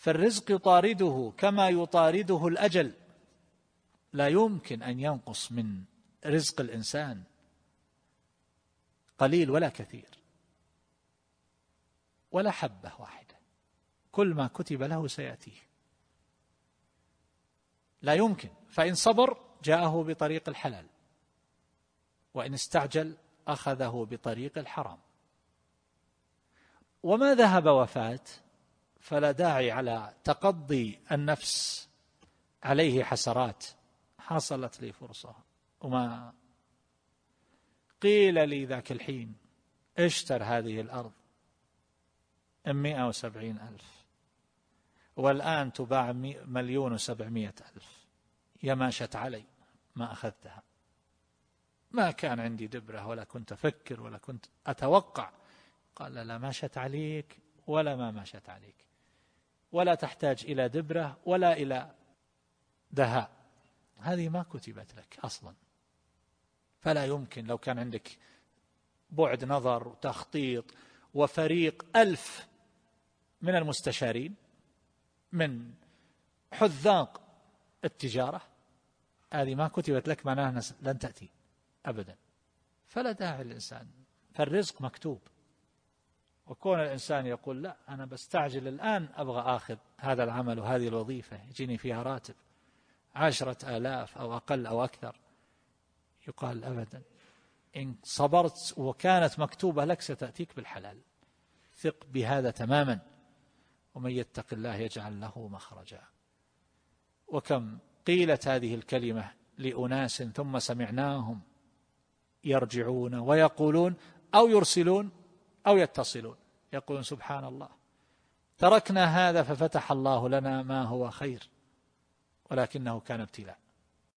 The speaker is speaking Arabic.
فالرزق يطارده كما يطارده الأجل، لا يمكن أن ينقص من رزق الإنسان قليل ولا كثير ولا حبة واحدة، كل ما كتب له سيأتيه، لا يمكن. فإن صبر جاءه بطريق الحلال، وإن استعجل أخذه بطريق الحرام. وما ذهب وفات فلا داعي على تقضي النفس عليه حسرات، حصلت لي فرصة وما قيل لي ذاك الحين اشتر هذه الأرض 170,000 والآن تباع 1,700,000، يا ماشت علي ما أخذتها، ما كان عندي دبرة ولا كنت أفكر ولا كنت أتوقع. قال لا ماشت عليك ولا ما ماشت عليك، ولا تحتاج إلى دبرة ولا إلى دهاء، هذه ما كتبت لك أصلا. فلا يمكن لو كان عندك بعد نظر وتخطيط وفريق 1000 من المستشارين من حذاق التجارة، هذه ما كتبت لك معناها لن تأتي أبدا. فلا داعي الإنسان، فالرزق مكتوب. وكون الإنسان يقول لا أنا بستعجل الآن أبغى آخذ هذا العمل وهذه الوظيفة يجيني فيها راتب 10,000 أو أقل أو أكثر، يقال أبدا، إن صبرت وكانت مكتوبة لك ستأتيك بالحلال، ثق بهذا تماما. ومن يتق الله يجعل له مخرجا. وكم قيلت هذه الكلمة لأناس ثم سمعناهم يرجعون ويقولون أو يرسلون أو يتصلون، يقولون سبحان الله تركنا هذا ففتح الله لنا ما هو خير ولكنه كان ابتلاء.